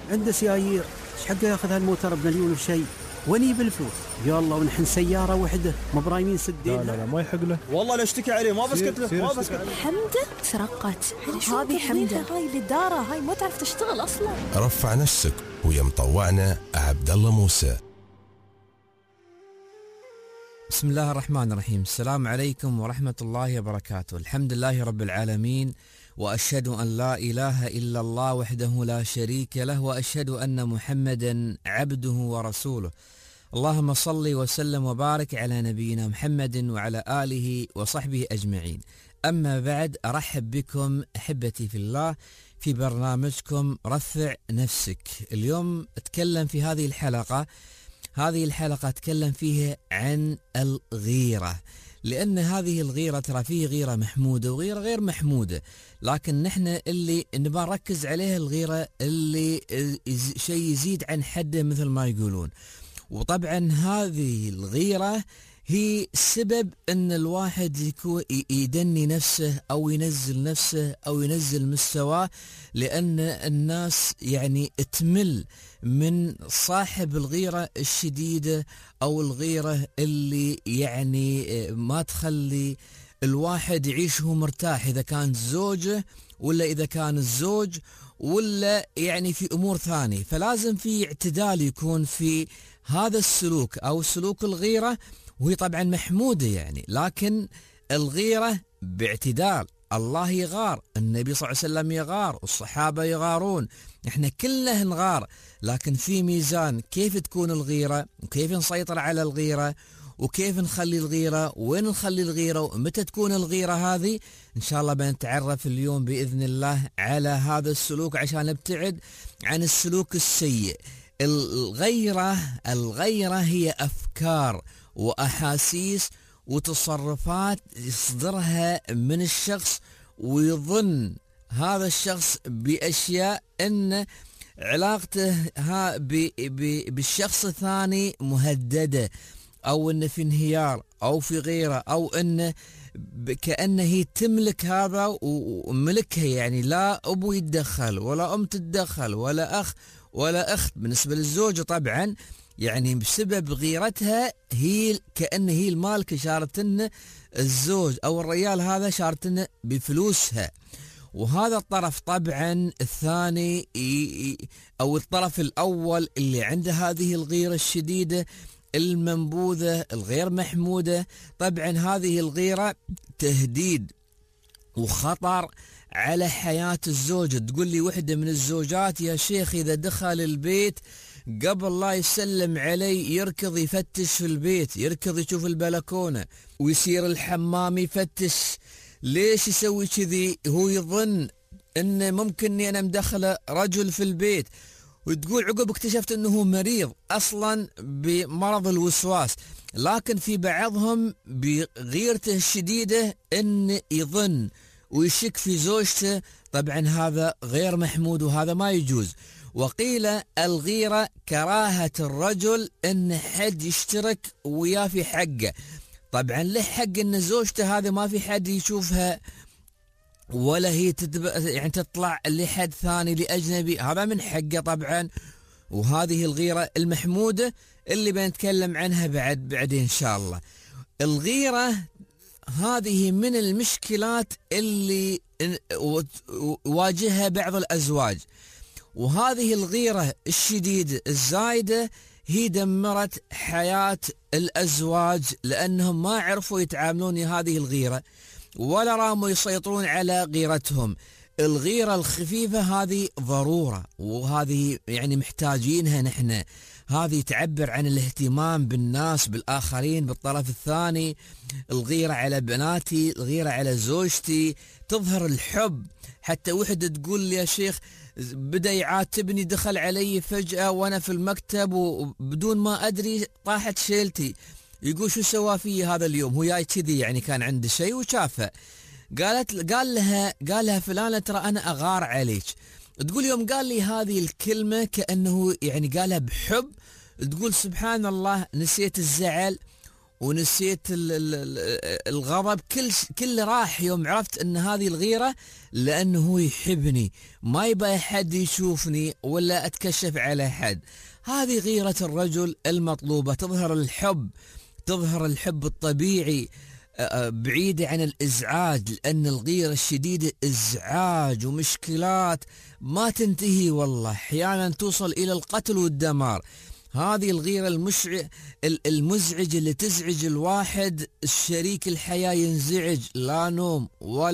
عنده سيايير، ايش حقه ياخذ هالموتر بمليون وشيء؟ وني بالفلوس يلا، ونحن سيارة وحدة ما برايمين سدين. لا ما يحق له، والله لا اشتكي عليه، ما بسكت له، ما بسكت. حمدة سرقت هذه حمدة، هاي اللي دارها، هاي ما تعرف تشتغل أصلا. رفع نفسك ويا مطوعنا عبد الله موسى. بسم الله الرحمن الرحيم. السلام عليكم ورحمة الله وبركاته. الحمد لله رب العالمين، وأشهد أن لا إله إلا الله وحده لا شريك له، وأشهد أن محمدا عبده ورسوله. اللهم صل وسلم وبارك على نبينا محمد وعلى آله وصحبه أجمعين. أما بعد، أرحب بكم أحبتي في الله في برنامجكم رفع نفسك. اليوم أتكلم في هذه الحلقة أتكلم فيها عن الغيرة، لأن هذه الغيرة ترى فيه غيرة محمودة وغيرة غير محمودة، لكن نحن اللي نبغى نركز عليها الغيرة اللي شيء يزيد عن حده مثل ما يقولون. وطبعا هذه الغيرة هي سبب ان الواحد يكون يدني نفسه او ينزل نفسه او ينزل مستواه، لان الناس يعني تمل من صاحب الغيرة الشديدة او الغيرة اللي يعني ما تخلي الواحد يعيش هو مرتاح، اذا كانت زوجه ولا اذا كان الزوج ولا يعني في امور ثانية. فلازم في اعتدال يكون في هذا السلوك او سلوك الغيرة، وهي طبعا محمودة يعني، لكن الغيرة باعتدال. الله يغار، النبي صلى الله عليه وسلم يغار، والصحابة يغارون، احنا كلنا نغار، لكن في ميزان كيف تكون الغيرة، وكيف نسيطر على الغيرة، وكيف نخلي الغيرة، وين نخلي الغيرة، ومتى تكون الغيرة. هذه إن شاء الله بنتعرف اليوم بإذن الله على هذا السلوك عشان نبتعد عن السلوك السيء. الغيرة هي أفكار وأحاسيس وتصرفات يصدرها من الشخص، ويظن هذا الشخص بأشياء أن علاقته بالشخص الثاني مهددة، أو أنه في انهيار أو في غيرة، أو أنه كأنه هي تملك هذا وملكها، يعني لا أبو يتدخل ولا أم تتدخل ولا أخ ولا أخت. بالنسبة للزوجة طبعا يعني بسبب غيرتها هي كأنه هي المالكة، شارتنا الزوج أو الرجال هذا شارتنا بفلوسها. وهذا الطرف طبعا الثاني أو الطرف الأول اللي عنده هذه الغيرة الشديدة المنبوذة الغير محمودة، طبعا هذه الغيرة تهديد وخطر على حياة الزوجة. تقول لي وحدة من الزوجات يا شيخ إذا دخل البيت قبل لا يسلم علي يركض يفتش في البيت، يركض يشوف البلكونة ويصير الحمام يفتش. ليش يسوي كذي؟ هو يظن ان ممكن أنا مدخل رجل في البيت. وتقول عقب اكتشفت انه مريض اصلا بمرض الوسواس، لكن في بعضهم بغيرته الشديدة ان يظن ويشك في زوجته. طبعا هذا غير محمود وهذا ما يجوز. وقيل الغيرة كراهة الرجل ان حد يشترك وياه في حقه. طبعا له حق ان زوجته هذا ما في حد يشوفها ولا هي يعني تطلع لحد ثاني لأجنبي، هذا من حقه طبعا. وهذه الغيرة المحمودة اللي بنتكلم عنها بعدين إن شاء الله. الغيرة هذه من المشكلات اللي واجهها بعض الأزواج، وهذه الغيرة الشديدة الزايدة هي دمرت حياة الأزواج، لأنهم ما عرفوا يتعاملون هذه الغيرة ولا راموا يسيطرون على غيرتهم. الغيرة الخفيفة هذه ضرورة، وهذه يعني محتاجينها نحن. هذه تعبر عن الاهتمام بالناس بالآخرين بالطرف الثاني. الغيرة على بناتي، الغيرة على زوجتي، تظهر الحب. حتى وحدة تقول لي يا شيخ بدأ يعاتبني، دخل علي فجأة وأنا في المكتب وبدون ما أدري طاحت شيلتي. يقول شو سوى فيه هذا اليوم؟ هو جاي كذي يعني كان عنده شيء وشافه. قال لها فلانة ترى أنا أغار عليك. تقول يوم قال لي هذه الكلمة كأنه يعني قالها بحب. تقول سبحان الله نسيت الزعل ونسيت الغضب، كل راح يوم عرفت ان هذه الغيرة لانه هو يحبني، ما يبغى حد يشوفني ولا اتكشف على حد. هذه غيرة الرجل المطلوبة، تظهر الحب الطبيعي بعيدة عن الإزعاج، لأن الغيرة الشديدة إزعاج ومشكلات ما تنتهي، والله أحيانا توصل إلى القتل والدمار. هذه الغيرة المزعجة اللي تزعج الواحد، الشريك الحياة ينزعج، لا نوم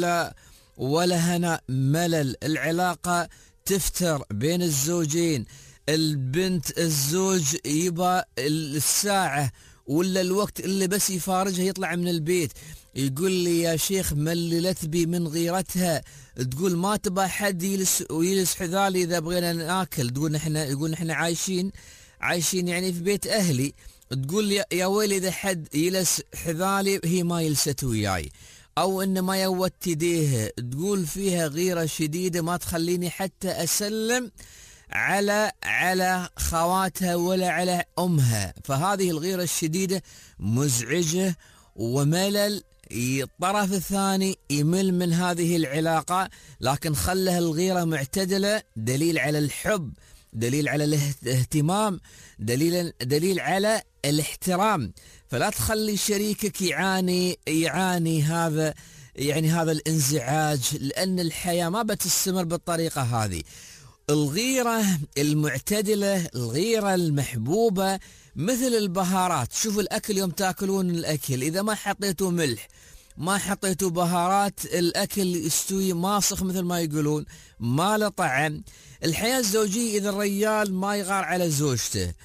ولا هناء، ملل، العلاقة تفتر بين الزوجين، البنت الزوج يبى الساعة ولا الوقت اللي بس يفارجها يطلع من البيت. يقول لي يا شيخ مللت بي من غيرتها، تقول ما تبى حد يلس حذالي إذا بغينا ناكل، يقول نحن عايشين يعني في بيت أهلي، تقول يا ويلي إذا حد يلس حذالي هي ما يلست وياي، أو إن ما يوت يديه. تقول فيها غيرة شديدة ما تخليني حتى أسلم على خواتها ولا على أمها. فهذه الغيرة الشديدة مزعجة وملل، الطرف الثاني يمل من هذه العلاقة، لكن خلها الغيرة معتدلة، دليل على الحب، دليل على الاهتمام، دليل على الاحترام. فلا تخلي شريكك يعاني هذا الانزعاج، لأن الحياة ما بتستمر بالطريقة هذه. الغيرة المعتدلة، الغيرة المحبوبة، مثل البهارات. شوفوا الأكل يوم تاكلون الأكل، إذا ما حطيتوا ملح، ما حطيتوا بهارات، الأكل يستوي ماسخ مثل ما يقولون، ما له طعم. الحياة الزوجية إذا الرجال ما يغار على زوجته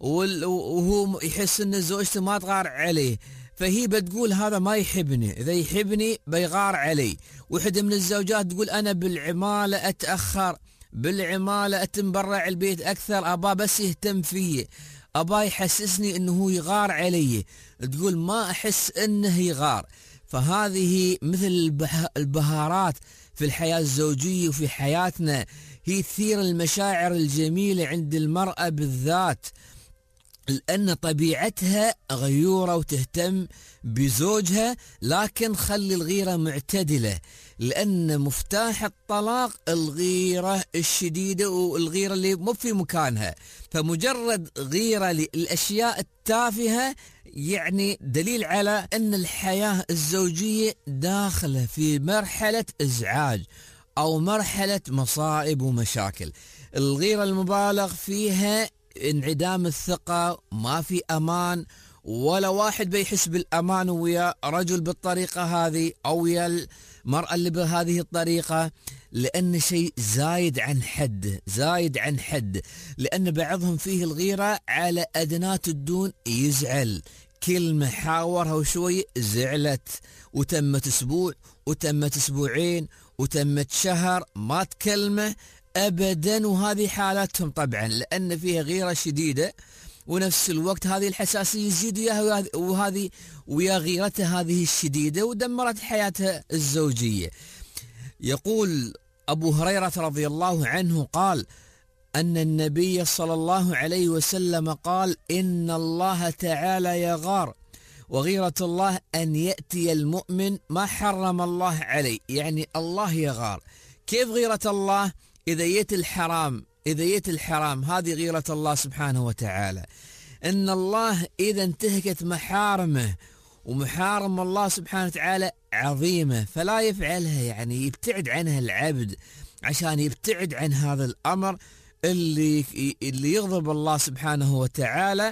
وهو يحس أن زوجته ما تغار عليه، فهي بتقول هذا ما يحبني، إذا يحبني بيغار علي. وحدة من الزوجات تقول أنا بالعمالة أتأخر، بالعمالة أتمبرع البيت أكثر، أبا بس يهتم فيه، أبا يحسسني أنه هو يغار علي، تقول ما أحس أنه يغار. فهذه مثل البهارات في الحياة الزوجية وفي حياتنا، هي تثير المشاعر الجميلة عند المرأة بالذات، لأن طبيعتها غيورة وتهتم بزوجها. لكن خلي الغيرة معتدلة، لأن مفتاح الطلاق الغيرة الشديدة والغيرة اللي مو في مكانها. فمجرد غيرة للأشياء التافهة يعني دليل على أن الحياة الزوجية داخلة في مرحلة إزعاج أو مرحلة مصائب ومشاكل. الغيرة المبالغ فيها انعدام الثقة، ما في أمان، ولا واحد بيحس بالأمان ويا رجل بالطريقة هذه أو ويا المرأة اللي بهذه الطريقة، لأن شيء زايد عن حد، لأن بعضهم فيه الغيرة على أدنات الدون، يزعل كلمة حاورها وشوي زعلت، وتمت أسبوع وتمت أسبوعين وتمت شهر ما تكلمه أبدا. وهذه حالاتهم طبعا لأن فيها غيرة شديدة، ونفس الوقت هذه الحساسية يزيد وهذه ويا غيرتها هذه الشديدة ودمرت حياتها الزوجية. يقول أبو هريرة رضي الله عنه قال أن النبي صلى الله عليه وسلم قال إن الله تعالى يغار، وغيرة الله أن يأتي المؤمن ما حرم الله عليه. يعني الله يغار. كيف غيرة الله؟ إذا يت الحرام هذه غيرة الله سبحانه وتعالى. إن الله إذا انتهكت محارمه، ومحارم الله سبحانه وتعالى عظيمة فلا يفعلها، يعني يبتعد عنها العبد عشان يبتعد عن هذا الأمر اللي يغضب الله سبحانه وتعالى.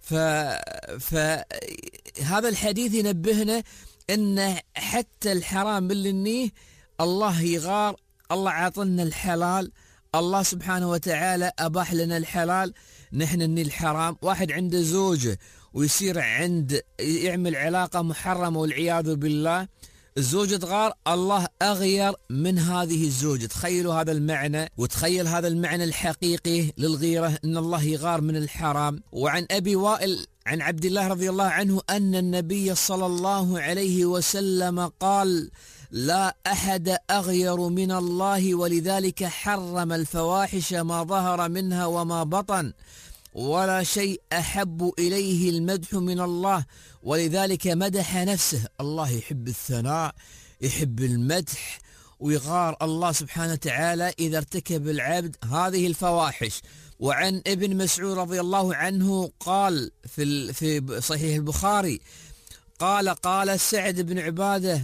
فهذا الحديث ينبهنا أن حتى الحرام اللي نيه الله يغار. الله عاطلنا الحلال، الله سبحانه وتعالى أباح لنا الحلال، نحن نني الحرام. واحد عنده زوجة ويصير يعمل علاقة محرمة والعياذ بالله، الزوجة تغار، الله أغير من هذه الزوجة. تخيلوا هذا المعنى، وتخيل هذا المعنى الحقيقي للغيرة، أن الله يغار من الحرام. وعن أبي وائل عن عبد الله رضي الله عنه أن النبي صلى الله عليه وسلم قال لا أحد أغير من الله، ولذلك حرم الفواحش ما ظهر منها وما بطن. ولا شيء أحب إليه المدح من الله، ولذلك مدح نفسه. الله يحب الثناء، يحب المدح، ويغار الله سبحانه وتعالى إذا ارتكب العبد هذه الفواحش. وعن ابن مسعود رضي الله عنه قال في صحيح البخاري قال سعد بن عبادة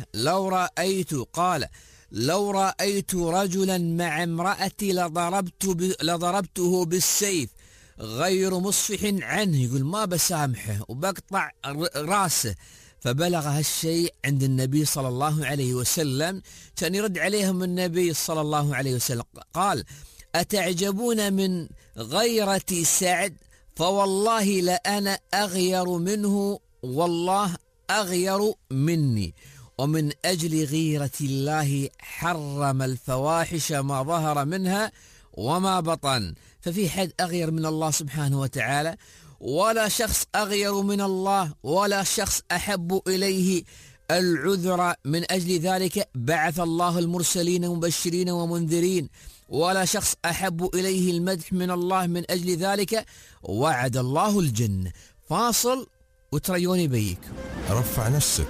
لو رأيت رجلا مع امرأتي لضربته بالسيف غير مصفح عنه، يقول ما بسامحه وبقطع راسه. فبلغ هالشيء عند النبي صلى الله عليه وسلم، كان يرد عليهم النبي صلى الله عليه وسلم قال: أتعجبون من غيرة سعد؟ فوالله لأنا أغير منه، والله أغير مني. ومن أجل غيرة الله حرم الفواحش ما ظهر منها وما بطن. ففي حد أغير من الله سبحانه وتعالى؟ ولا شخص أغير من الله، ولا شخص أحب إليه العذر. من أجل ذلك بعث الله المرسلين مبشرين ومنذرين، ولا شخص أحب إليه المدح من الله. من أجل ذلك وعد الله الجنة. فاصل وتريوني بيك. رفع نفسك.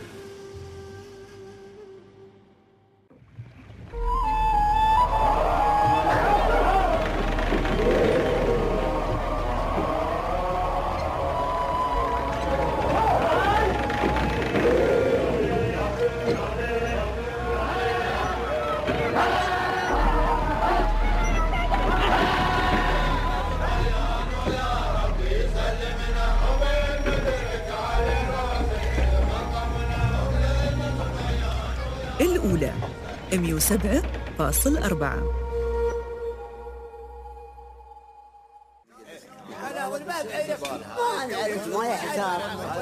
الأولى 107.4. ما يحتار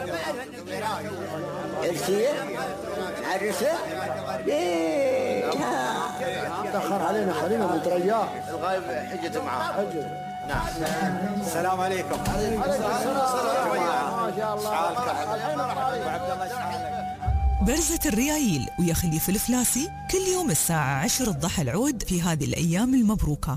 الشيء عرسه ليه تأخر علينا، خلينا نترياه. الغايب حجته معاه. نعم. السلام عليكم. ما شاء الله. برزة الريايل ويا خليفة الفلاسي كل يوم الساعة 10 الضحى العود في هذه الأيام المبروكة.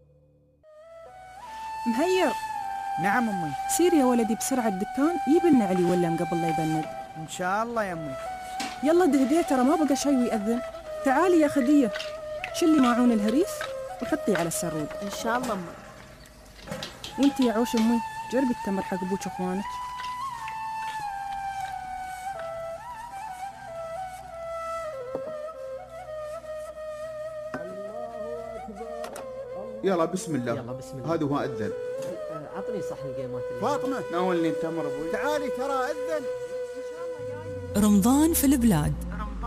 مهير. نعم أمي. سير يا ولدي بسرعة الدكان، يبلنا علي ولا قبل لا يبند. إن شاء الله يا أمي. يلا دهديه، ترى ما بقى شيء ويأذن. تعالي يا خدية، شلي ماعون الهريس وحطي على السرود. إن شاء الله أمي. وانت يا عوش أمي جربي التمر حق أبوك وأخوانك. يلا بسم الله. يلا بسم الله. هذا هو أذن. عطني صحن القيمات. فاطمة ناولني التمر أبوي. تعالي ترى أذن. رمضان في البلاد.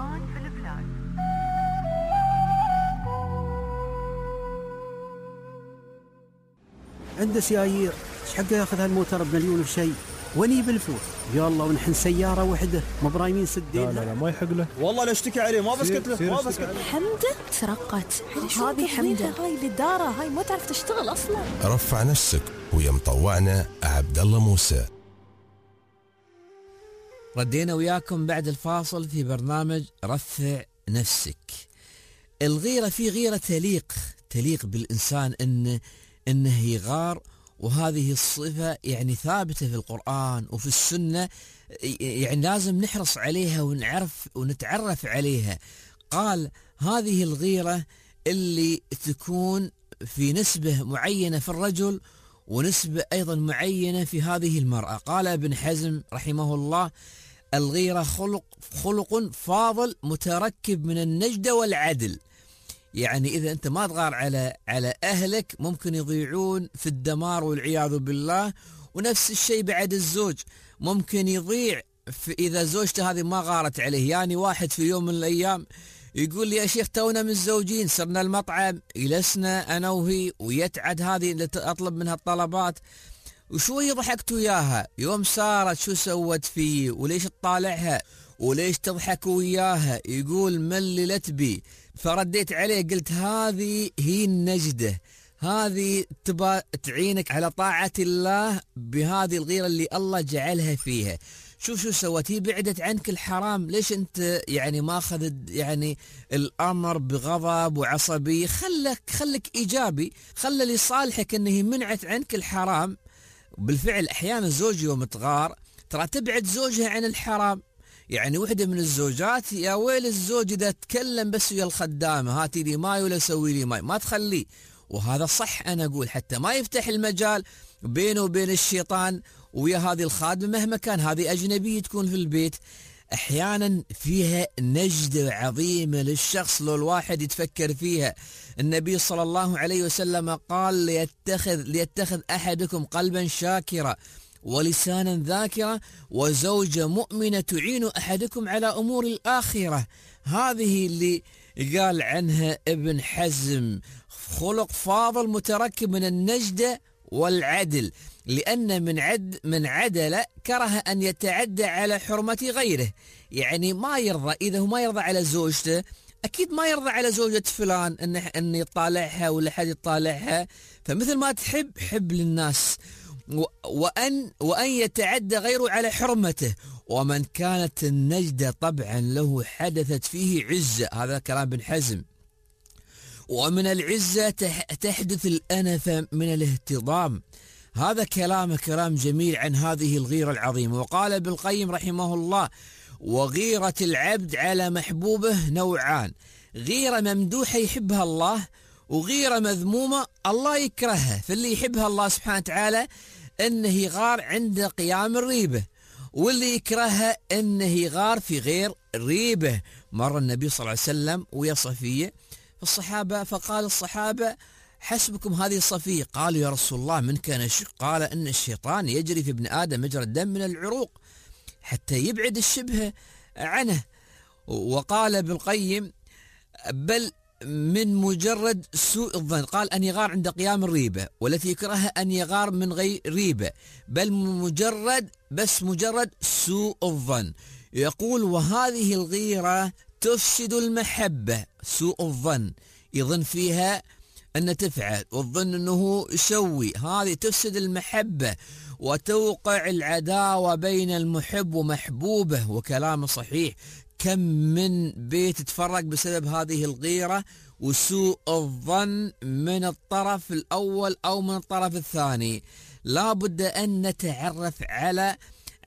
عنده سيايير، ايش حقه ياخذ هالموتر بمليون وشيء؟ وني بالفلوس يا الله، ونحن سيارة وحدة ما برايمين سدين. لا ما يحق له. والله لا اشتكي عليه، ما بسكت له، ما بسكت له. حمدة ترقت. هذه حمدة هاي اللي دارة، هاي ما تعرف تشتغل أصلا. رفع نفسك ويا مطوعنا عبد الله موسى. ردينا وياكم بعد الفاصل في برنامج رفع نفسك. الغيرة، في غيرة تليق بالإنسان إنه يغار، وهذه الصفة يعني ثابتة في القرآن وفي السنة، يعني لازم نحرص عليها ونتعرف عليها. قال هذه الغيرة اللي تكون في نسبة معينة في الرجل ونسبة أيضا معينة في هذه المرأة. قال ابن حزم رحمه الله: الغيرة خلق فاضل متركب من النجدة والعدل. يعني إذا أنت ما تغار على أهلك ممكن يضيعون في الدمار والعياذ بالله. ونفس الشيء بعد الزوج ممكن يضيع إذا زوجته هذه ما غارت عليه. يعني واحد في يوم من الأيام يقول لي: يا شيخ تونا متزوجين، صرنا المطعم، جلسنا أنا وهي ويتعد هذه اللي أطلب منها الطلبات، وشوي ضحكت وياها. يوم صارت شو سوت فيه وليش تطالعها وليش تضحك وياها؟ يقول مللت بي. فرديت عليه قلت: هذه هي النجدة، هذه تبى تعينك على طاعة الله بهذه الغيرة اللي الله جعلها فيها. شو سوت؟ هي بعدت عنك الحرام. ليش انت يعني ما اخذت يعني الامر بغضب وعصبية؟ خلك ايجابي، خلى لصالحك انه منعت عنك الحرام. بالفعل أحيانا الزوج يوم تغار ترى تبعد زوجها عن الحرام. يعني وحدة من الزوجات يا ويل الزوج إذا تكلم بس ويا الخدامة هاتي لي ماي ولا سوي لي ماي، ما تخليه. وهذا صح، أنا أقول حتى ما يفتح المجال بينه وبين الشيطان ويا هذه الخادمة مهما كان هذه أجنبية تكون في البيت. أحيانا فيها نجدة عظيمة للشخص لو الواحد يتفكر فيها. النبي صلى الله عليه وسلم قال ليتخذ أحدكم قلبا شاكرا ولسانا ذاكرا وزوجة مؤمنة تعين أحدكم على أمور الآخرة. هذه اللي قال عنها ابن حزم خلق فاضل متركب من النجدة والعدل، لأن من عدل كره أن يتعدى على حرمة غيره. يعني ما يرضى، إذا هو ما يرضى على زوجته أكيد ما يرضى على زوجة فلان أن يطالعها ولا حد يطالعها. فمثل ما تحب حب للناس، وأن يتعدى غيره على حرمته. ومن كانت النجدة طبعا له حدثت فيه عزة، هذا كلام ابن حزم. ومن العزة تحدث الأنفة من الاهتضام. هذا كلام جميل عن هذه الغيرة العظيمة. وقال ابن القيم رحمه الله: وغيرة العبد على محبوبه نوعان، غيرة ممدوحة يحبها الله، وغيرة مذمومة الله يكرهها. فاللي يحبها الله سبحانه وتعالى انه يغار عند قيام الريبة، واللي يكرهها انه يغار في غير ريبة. مر النبي صلى الله عليه وسلم ويا صفية الصحابة فقال الصحابة: حسبكم هذه صفية. قالوا: يا رسول الله من كان الشق؟ قال: ان الشيطان يجري في ابن آدم مجرى الدم من العروق حتى يبعد الشبهة عنه. وقال ابن القيم: بل من مجرد سوء الظن، قال أن يغار عند قيام الريبة، والتي يكرهها أن يغار من غير ريبة، بل مجرد سوء الظن. يقول: وهذه الغيرة تفسد المحبة. سوء الظن يظن فيها أن تفعل والظن أنه يسوي، هذه تفسد المحبة وتوقع العداوة بين المحب ومحبوبه. وكلام صحيح، كم من بيت تفرق بسبب هذه الغيرة وسوء الظن من الطرف الأول أو من الطرف الثاني. لا بد أن نتعرف على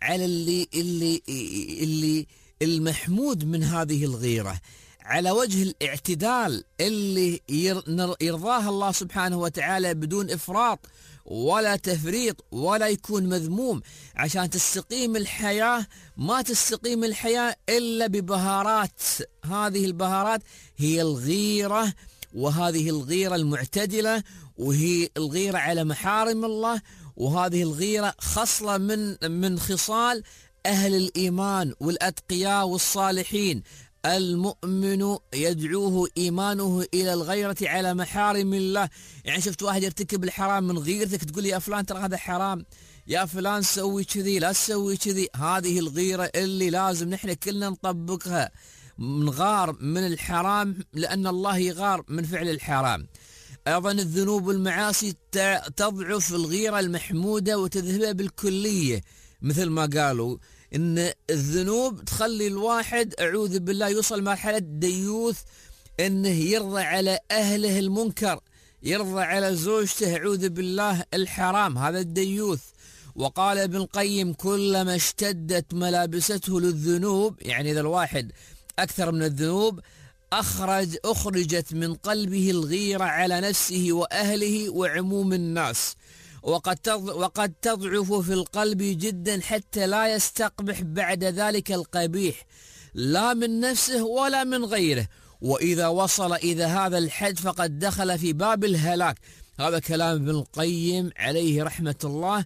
اللي المحمود من هذه الغيرة على وجه الاعتدال اللي يرضاها الله سبحانه وتعالى بدون إفراط ولا تفريط ولا يكون مذموم، عشان تستقيم الحياة. ما تستقيم الحياة إلا ببهارات، هذه البهارات هي الغيرة، وهذه الغيرة المعتدلة، وهي الغيرة على محارم الله. وهذه الغيرة خصلة من خصال أهل الإيمان والأتقياء والصالحين. المؤمن يدعوه إيمانه إلى الغيرة على محارم الله. يعني شفت واحد يرتكب الحرام من غيرتك تقول يا فلان ترى هذا حرام، يا فلان سوي كذي لا تسوي كذي. هذه الغيرة اللي لازم نحن كلنا نطبقها، نغار من الحرام لأن الله يغار من فعل الحرام. أيضا الذنوب والمعاصي تضعف الغيرة المحمودة وتذهبها بالكلية، مثل ما قالوا إن الذنوب تخلي الواحد أعوذ بالله يوصل مرحلة ديوث، إنه يرضى على أهله المنكر، يرضى على زوجته أعوذ بالله الحرام، هذا الديوث. وقال ابن القيم: كلما اشتدت ملابسته للذنوب، يعني إذا الواحد أكثر من الذنوب أخرجت من قلبه الغيرة على نفسه وأهله وعموم الناس، وقد تضعف في القلب جدا حتى لا يستقبح بعد ذلك القبيح لا من نفسه ولا من غيره. وإذا وصل إلى هذا الحد فقد دخل في باب الهلاك. هذا كلام ابن القيم عليه رحمة الله.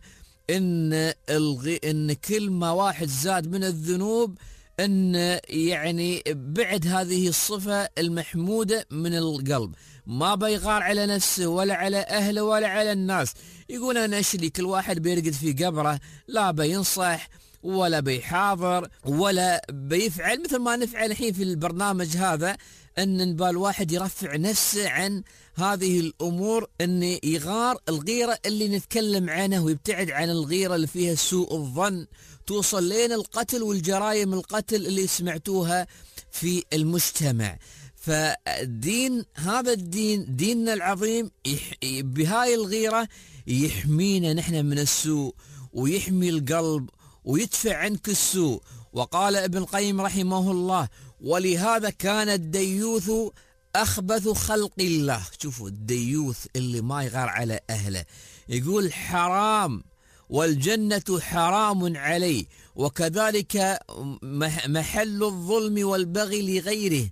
إن كل ما واحد زاد من الذنوب أن يعني بعد هذه الصفة المحمودة من القلب، ما بيغار على نفسه ولا على أهله ولا على الناس. يقول أنا أشلي كل واحد بيرقد في قبره، لا بينصح ولا بيحاضر ولا بيفعل مثل ما نفعل الحين في البرنامج هذا، أن نبال الواحد يرفع نفسه عن هذه الأمور، أن يغار الغيرة اللي نتكلم عنها ويبتعد عن الغيرة اللي فيها سوء الظن توصل لين القتل والجرائم القتل اللي سمعتوها في المجتمع. فالدين هذا الدين ديننا العظيم بهاي الغيرة يحمينا نحن من السوء ويحمي القلب ويدفع عنك السوء. وقال ابن القيم رحمه الله: ولهذا كان الديوث أخبث خلق الله. شوفوا الديوث اللي ما يغار على أهله، يقول حرام والجنة حرام عليه، وكذلك محل الظلم والبغي لغيره.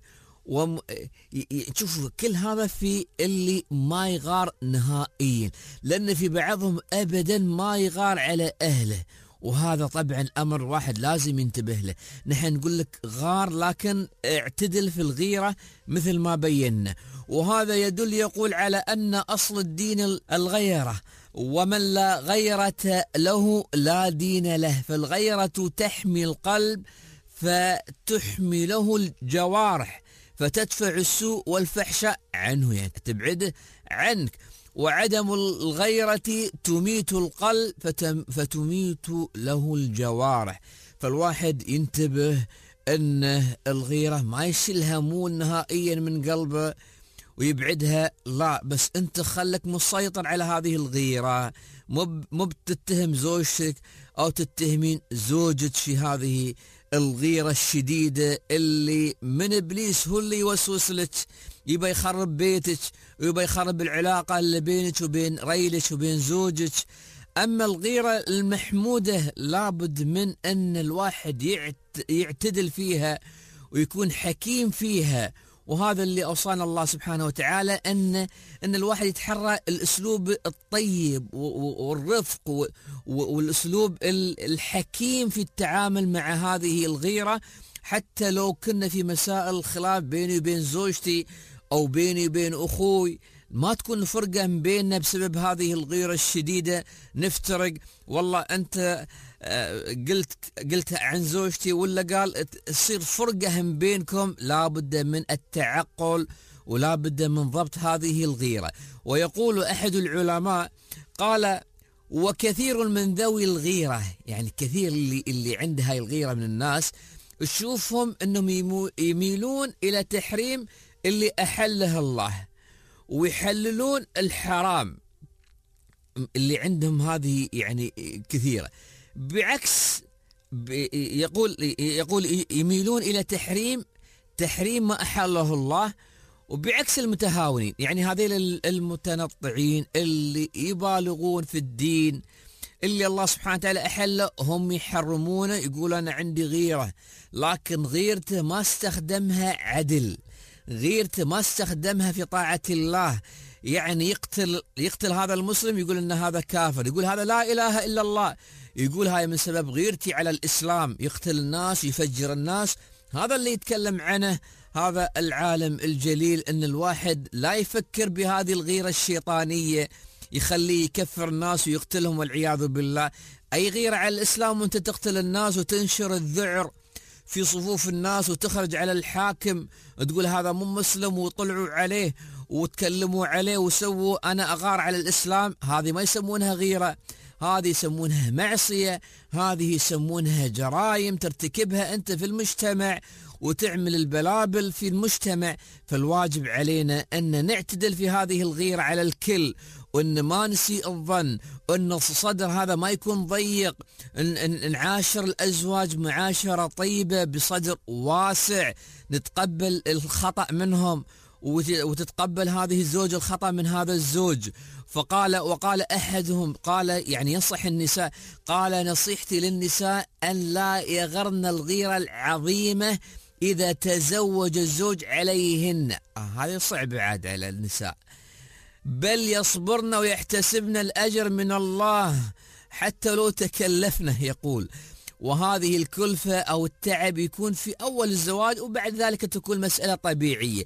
شوفوا كل هذا في اللي ما يغار نهائيا، لأن في بعضهم أبدا ما يغار على أهله، وهذا طبعا أمر واحد لازم ينتبه له. نحن نقول لك غار، لكن اعتدل في الغيرة مثل ما بينا. وهذا يقول على أن أصل الدين الغيرة، ومن لا غيرة له لا دين له. فالغيرة تحمي القلب فتحمي له الجوارح، فتدفع السوء والفحشاء عنه، يعني تبعده عنك. وعدم الغيرة تميت القلب فتميت له الجوارح. فالواحد ينتبه أن الغيرة ما يشيل همون نهائيا من قلبه ويبعدها، لا، بس أنت خلك مسيطر على هذه الغيرة، مو بتتهم زوجتك أو تتهمين زوجك في هذه الغيرة الشديدة اللي من إبليس هو اللي يوسوس لك، يبى يخرب بيتك ويبى يخرب العلاقة اللي بينك وبين ريلك وبين زوجك. أما الغيرة المحمودة لابد من أن الواحد يعتدل فيها ويكون حكيم فيها. وهذا اللي أوصانا الله سبحانه وتعالى، أن الواحد يتحرى الأسلوب الطيب والرفق والأسلوب الحكيم في التعامل مع هذه الغيرة. حتى لو كنا في مسائل الخلاف بيني وبين زوجتي أو بيني وبين أخوي، ما تكون فرقة بيننا بسبب هذه الغيرة الشديدة، نفترق والله أنت قلت عن زوجتي ولا قال، تصير فرقة بينكم. لا بد من التعقل ولا بد من ضبط هذه الغيرة. ويقول أحد العلماء قال: وكثير من ذوي الغيرة، يعني كثير اللي عنده هاي الغيرة من الناس، تشوفهم أنهم يميلون إلى تحريم اللي أحله الله ويحللون الحرام اللي عندهم، هذه يعني كثيرة. بعكس يقول يميلون إلى تحريم ما أحله الله، وبعكس المتهاونين، يعني هذيل المتنطعين اللي يبالغون في الدين، اللي الله سبحانه وتعالى أحله هم يحرمونه. يقول أنا عندي غيرة، لكن غيرته ما استخدمها عدل، غيرته ما استخدمها في طاعة الله. يعني يقتل هذا المسلم، يقول ان هذا كافر، يقول هذا لا اله الا الله، يقول هاي من سبب غيرتي على الاسلام، يقتل الناس، يفجر الناس. هذا اللي يتكلم عنه هذا العالم الجليل، ان الواحد لا يفكر بهذه الغيرة الشيطانية يخليه يكفر الناس ويقتلهم والعياذ بالله. اي غيرة على الاسلام وانت تقتل الناس وتنشر الذعر في صفوف الناس وتخرج على الحاكم تقول هذا مو مسلم، وطلعوا عليه وتكلموا عليه وسووا أنا أغار على الإسلام. هذه ما يسمونها غيرة، هذه يسمونها معصية، هذه يسمونها جرائم ترتكبها أنت في المجتمع وتعمل البلابل في المجتمع. فالواجب علينا أن نعتدل في هذه الغيرة على الكل، وأن ما نسيء الظن، وأن الصدر هذا ما يكون ضيق، أن نعاشر الأزواج معاشرة طيبة بصدر واسع، نتقبل الخطأ منهم وتتقبل هذه الزوجة الخطأ من هذا الزوج. وقال أحدهم، قال يعني ينصح النساء، قال نصيحتي للنساء أن لا يغرن الغيرة العظيمة إذا تزوج الزوج عليهن. هذه صعبة عاد على النساء، بل يصبرن ويحتسبن الأجر من الله حتى لو تكلفنا. يقول وهذه الكلفة أو التعب يكون في أول الزواج، وبعد ذلك تكون مسألة طبيعية.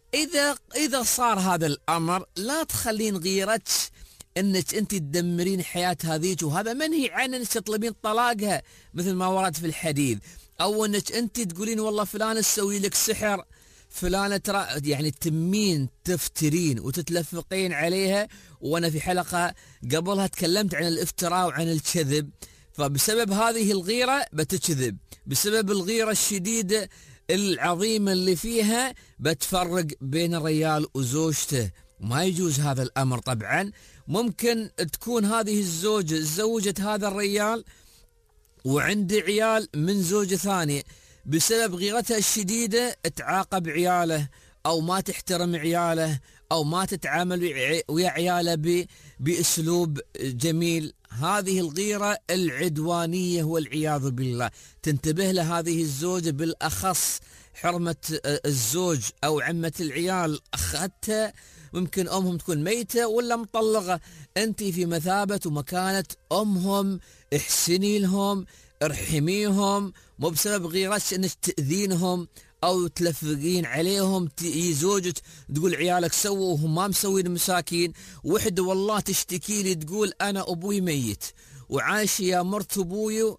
إذا صار هذا الأمر لا تخلين غيرتك أنك أنت تدمرين حياة هذيك، وهذا منهي عنه أنك تطلبين طلاقها مثل ما ورد في الحديث، أو أنك أنت تقولين والله فلانة تسوي لك سحر، فلانة ترى يعني تمين تفترين وتتلفقين عليها. وأنا في حلقة قبلها تكلمت عن الافتراء وعن الكذب، فبسبب هذه الغيرة بتكذب، بسبب الغيرة الشديدة العظيمة اللي فيها بتفرق بين الرجال وزوجته. وما يجوز هذا الأمر طبعا. ممكن تكون هذه الزوجة تزوجت هذا الرجال وعنده عيال من زوجة ثانية، بسبب غيرتها الشديدة تعاقب عياله أو ما تحترم عياله أو ما تتعامل ويا عياله بأسلوب جميل. هذه الغيرة العدوانية والعياذ بالله. تنتبه لهذه الزوجة بالأخص حرمة الزوج أو عمة العيال، أخذتها ممكن أمهم تكون ميتة ولا مطلقة، أنت في مثابة ومكانة أمهم، احسني لهم، ارحميهم، مو بسبب غيرتك أنك تأذينهم أو تلفقين عليهم. زوجك تقول عيالك سووا وهم ما مسوين مساكين. وحدة والله تشتكي لي تقول أنا أبوي ميت وعايش يا مرت أبوي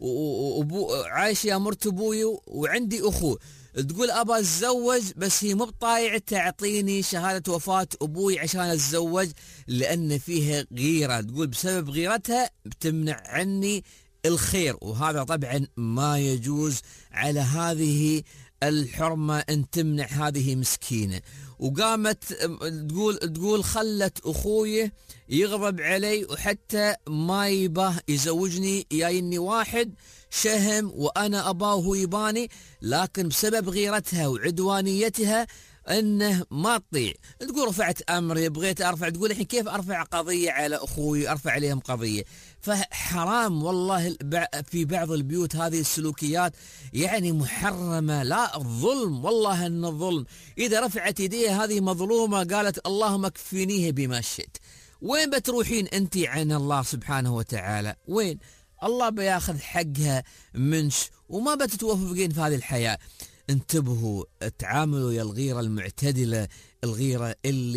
عايش يا مرت أبوي وعندي أخو، تقول أبا أتزوج بس هي مو بطايعة تعطيني شهادة وفاة أبوي عشان أتزوج لأن فيها غيرة. تقول بسبب غيرتها بتمنع عني الخير، وهذا طبعا ما يجوز. على هذه الحرمة أن تمنع هذه مسكينة. وقامت تقول خلت أخوي يغضب علي وحتى ما يباه يزوجني، جايني واحد شهم وأنا أباه وهو يباني، لكن بسبب غيرتها وعدوانيتها أنه ما تطيع. تقول رفعت أمري، بغيت أرفع، تقول الحين كيف أرفع قضية على أخوي، أرفع عليهم قضية. فحرام والله في بعض البيوت هذه السلوكيات يعني محرمة. لا، الظلم والله أن الظلم. إذا رفعت يديها هذه مظلومة قالت اللهم اكفينيها بما شئت، وين بتروحين أنت عن الله سبحانه وتعالى؟ وين؟ الله بياخذ حقها منش وما بتتوفقين في هذه الحياة. انتبهوا، تعاملوا يا الغيرة المعتدلة، الغيرة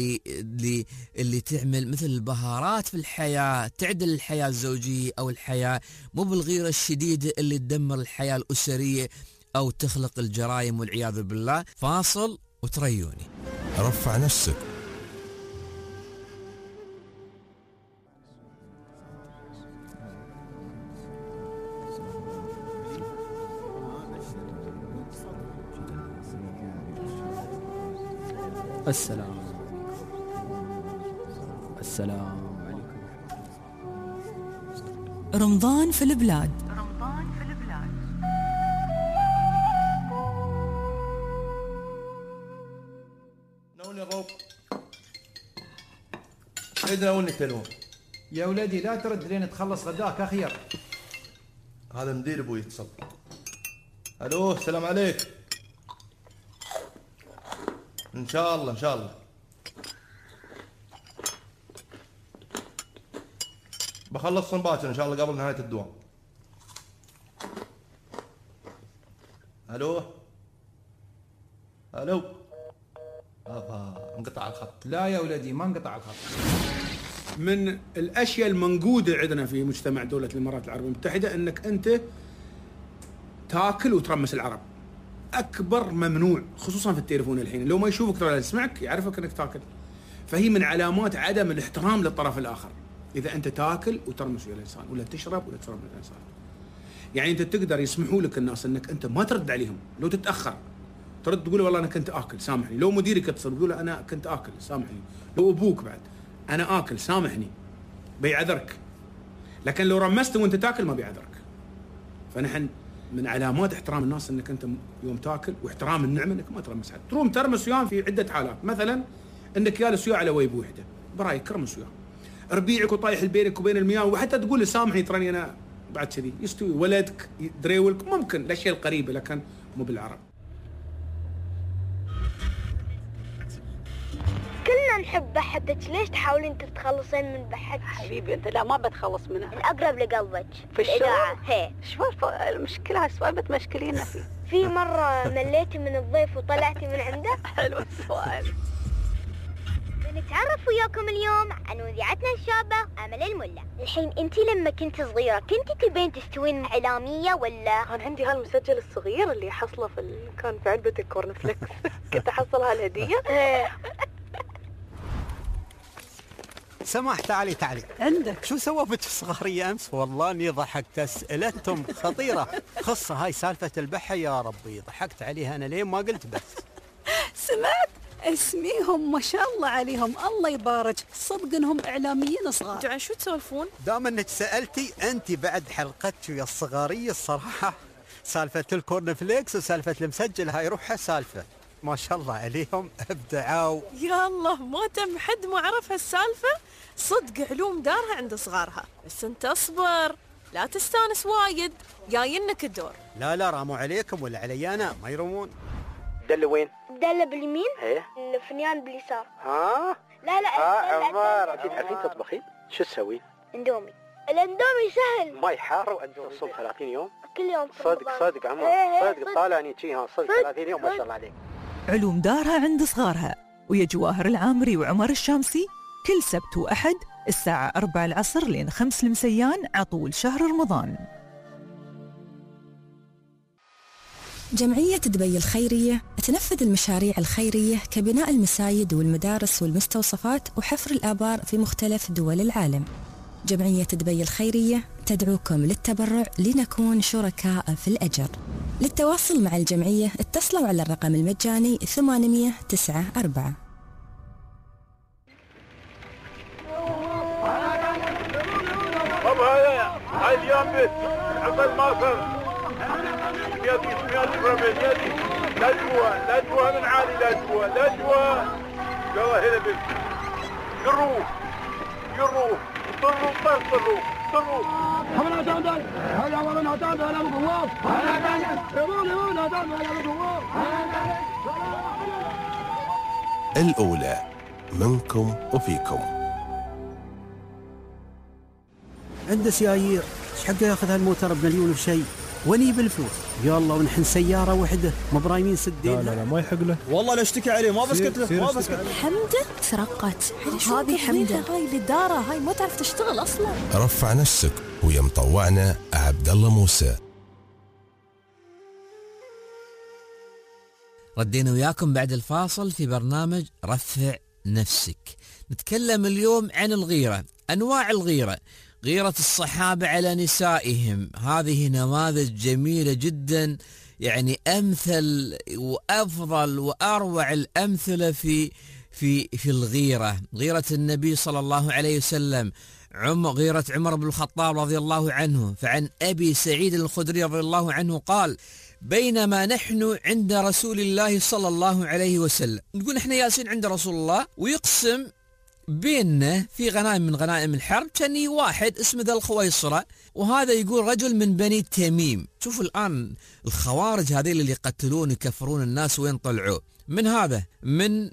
اللي تعمل مثل البهارات في الحياة، تعدل الحياة الزوجية أو الحياة، مو بالغيرة الشديدة اللي تدمر الحياة الأسرية أو تخلق الجرائم والعياذ بالله. فاصل وتريوني. رفع نفسك. السلام عليكم. رمضان في البلاد. ناولني الروب. عيد ناولني التلوون. يا ولدي لا ترد لين تخلص غداك أخير. هذا مدير أبوي يتصل. ألو، السلام عليك. إن شاء الله إن شاء الله. بخلص باكر إن شاء الله قبل نهاية الدوام. ألو انقطع الخط. لا يا ولدي ما انقطع الخط. من الأشياء المنقودة عندنا في مجتمع دولة الإمارات العربية المتحدة أنك أنت تاكل وترمس العرب. أكبر ممنوع، خصوصا في التليفون الحين، لو ما يشوفك ترى يسمعك يعرفك أنك تاكل. فهي من علامات عدم الاحترام للطرف الآخر إذا أنت تاكل وترمس ويا الإنسان ولا تشرب ولا تشرب الإنسان. يعني أنت تقدر يسمحوا لك الناس أنك أنت ما ترد عليهم، لو تتأخر ترد تقول والله أنا كنت آكل سامحني. لو مديرك يتصل تقول أنا كنت آكل سامحني. لو أبوك بعد أنا آكل سامحني، بيعذرك. لكن لو رمست وأنت تاكل ما بيعذرك. فنحن من علامات احترام الناس انك انت يوم تاكل واحترام النعمه انك ما ترمس حد. تروم ترمس وياه في عده حالات، مثلا انك جالس وياه على ويب وحده، برايك رمس وياه. ربيعك وطايح بينك وبين المياه، وحتى تقول له سامحني تراني انا بعد كذي. يستوي ولدك دريولك، ممكن الاشياء القريبه لكن مو بالعرب. كلنا نحب بحتك، ليش تحاولين تتخلصين من بحتك؟ حبيبي انت لا ما بتخلص منها. الاقرب لقلبك في الإذاعة. هي شوف المشكله هالسؤال بتمشكلينا فيه. في مره مليتي من الضيف وطلعتي من عنده؟ حلو السؤال. بنتعرف وياكم اليوم عن مذيعتنا الشابه امل الملا. الحين انتي لما كنت صغيره كنتي تبين تستوين اعلاميه ولا؟ كان عندي هالمسجل الصغير اللي حصله كان في علبه الكورن فليكس. كنت احصل هالهديه. سماح تعالي عندك شو سوى بنت الصغارية أمس؟ والله اني ضحكت، أسئلتهم خطيرة. خصة هاي سالفة البحة، يا ربي ضحكت عليها أنا لين ما قلت بس. سمعت اسميهم ما شاء الله عليهم، الله يبارك، صدق انهم اعلاميين صغار. انتوا عن شو تسولفون؟ دام انك سالتي انت بعد حلقتك ويا الصغاريه الصراحه، سالفه الكورن فليكس وسالفه المسجل هاي روحها سالفه، ما شاء الله عليهم ابدعوا. يا الله ما تم حد ما عرف هالسالفه، صدق علوم دارها عند صغارها، بس انت اصبر لا تستانس وايد، جاينك الدور. لا راموا عليكم ولا علي انا، ما يرمون. دلة وين؟ دلة باليمين، ايه الفنيان باليسار. ها؟ لا عمار اكيد عارفين تطبخين، شو تسوين؟ اندومي. الاندومي سهل، ماي حار واندومي صوم 30 يوم كل يوم. صدق عمار، صدق طالعني شي صدق 30 يوم ما شاء الله عليك. علوم دارها عند صغارها ويا جواهر العامري وعمر الشامسي كل سبت وأحد الساعة 4 العصر لين 5 المسيان عطول شهر رمضان. جمعية دبي الخيرية تنفذ المشاريع الخيرية كبناء المساجد والمدارس والمستوصفات وحفر الآبار في مختلف دول العالم. جمعية دبي الخيرية تدعوكم للتبرع لنكون شركاء في الأجر. للتواصل مع الجمعية اتصلوا على الرقم المجاني 894. هاي اليوم بس عقل ما صار سمياتي برمجياتي لا جوا من عالي لا جوا يلا هنا بس قروا طروا حمنا تاندل هلا ورنا تاندل هلا بقوة هلا تاندل هلا بقوة. الأولى منكم وفيكم. عنده سيايير ايش حقه ياخذ هالموتر بمليون وشيء وني بالفلوس. يا الله ونحن سياره واحده ما برايمين سدين. لا ما يحق له والله لا اشتكي عليه ما بسكت له ما بسكت. حمده ترقت هذه حمده هاي الاداره هاي ما تعرف تشتغل اصلا. رفع نفسك ويا مطوعنا عبد الله موسى. ردينا وياكم بعد الفاصل في برنامج رفع نفسك. نتكلم اليوم عن الغيرة، أنواع الغيرة، غيرة الصحابة على نسائهم. هذه نماذج جميلة جدا، يعني أمثل وأفضل وأروع الأمثلة في الغيرة. غيرة النبي صلى الله عليه وسلم، غيرة عمر بن الخطاب رضي الله عنه. فعن أبي سعيد الخدري رضي الله عنه قال: بينما نحن عند رسول الله صلى الله عليه وسلم، نقول احنا ياسين عند رسول الله ويقسم بيننا في غنائم من غنائم الحرب، كان واحد اسمه ذا الخويصرة، وهذا يقول رجل من بني تميم. شوفوا الآن الخوارج هذه اللي يقتلون يكفرون الناس وين طلعوا من هذا، من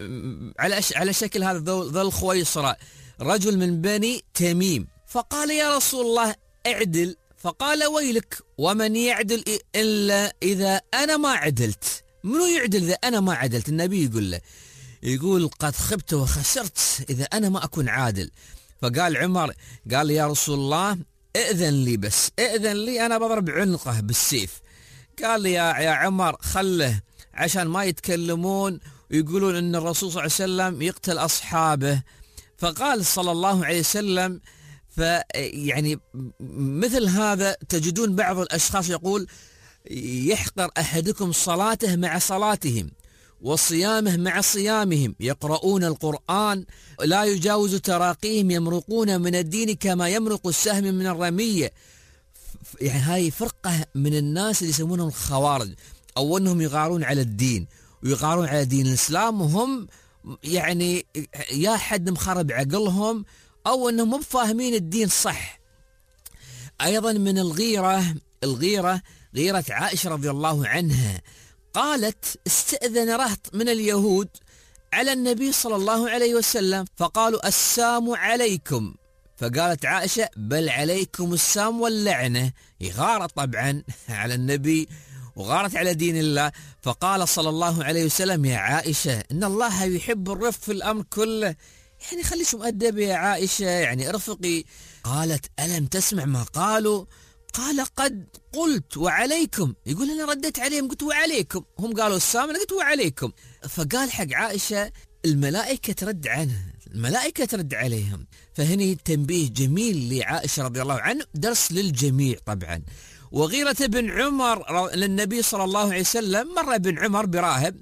على شكل هذا ذا الخويصرة، رجل من بني تميم. فقال: يا رسول الله اعدل. فقال: ويلك، ومن يعدل إلا إذا أنا ما عدلت. منو يعدل إذا أنا ما عدلت؟ النبي يقول له، يقول: قد خبت وخسرت إذا أنا ما أكون عادل. فقال عمر، قال: يا رسول الله ائذن لي، بس ائذن لي أنا بضرب عنقه بالسيف. قال لي: يا عمر خله عشان ما يتكلمون ويقولون أن الرسول صلى الله عليه وسلم يقتل أصحابه. فقال صلى الله عليه وسلم، فيعني مثل هذا تجدون بعض الأشخاص يقول: يحقر أحدكم صلاته مع صلاتهم وصيامه مع صيامهم، يقرؤون القرآن لا يجاوز تراقيهم، يمرقون من الدين كما يمرق السهم من الرمية. يعني هاي فرقة من الناس اللي يسمونهم الخوارج، أو أنهم يغارون على الدين ويغارون على دين الإسلام، وهم يعني يا حد مخرب عقلهم أو أنهم مو فاهمين الدين صح. أيضا من الغيرة غيرة عائشة رضي الله عنها، قالت: استأذن رهط من اليهود على النبي صلى الله عليه وسلم فقالوا: السام عليكم. فقالت عائشة: بل عليكم السام واللعنة. غارت طبعا على النبي وغارت على دين الله. فقال صلى الله عليه وسلم: يا عائشة إن الله يحب الرفق في الأمر كله، يعني خليش مؤدبة يا عائشة، يعني ارفقي. قالت: ألم تسمع ما قالوا؟ قال: قد قلت وعليكم. يقول: أنا رديت عليهم قلت وعليكم، هم قالوا السام أنا قلت وعليكم. فقال حق عائشة: الملائكة ترد عنها، الملائكة ترد عليهم. فهني تنبيه جميل لعائشة رضي الله عنه، درس للجميع طبعا. وغيرة ابن عمر للنبي صلى الله عليه وسلم، مر ابن عمر براهب